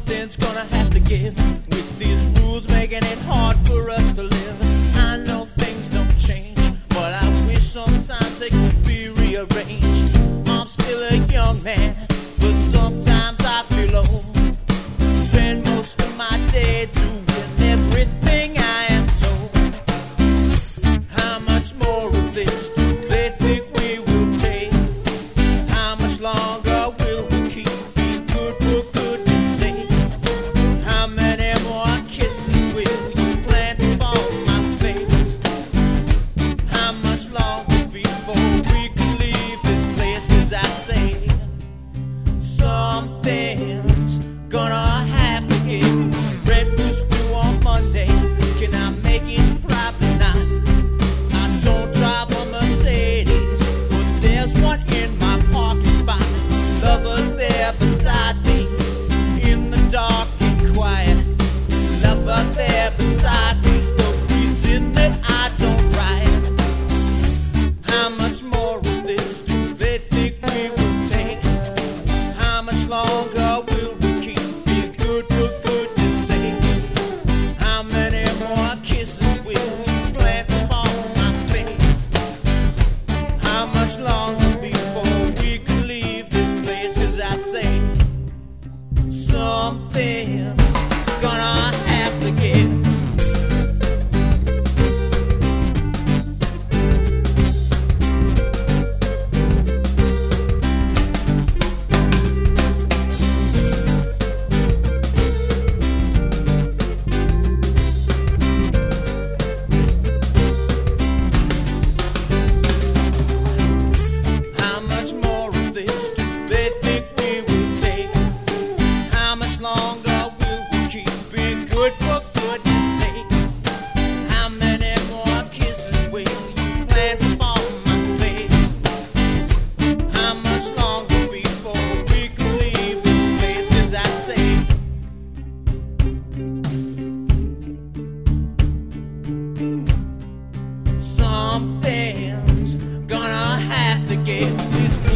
Something's gonna have to give with these rules making it hard for us to live. I know things don't change, but I wish sometimes they could be rearranged. I'm still a young man, but sometimes I feel old. Spend most of my day doing everything I am told. How much more of this do they think we will take? How much longer will we keep being good for goodness sake? How many more kisses will you plant upon my face? How much longer before we can leave this place? 'Cause I say something's gonna have to give. Red goose blue on Monday, can I make it? Probably not. I don't drive a Mercedes, but there's one in my parking spot. Lover's there beside me, in the dark and quiet. Lover there beside me's the reason that I don't ride. How much more of this do they think we will take? How much longer will we keep being good for goodness sake? How many more kisses will you plant upon my face? How much longer before we can leave this place? 'Cause I say something's gonna have to give. How much more of this do they think we will take? How much longer will we keep being good for goodness sake? How many more kisses will you plant upon my face? How much longer before we can leave this place? 'Cause I say something's gonna have to give.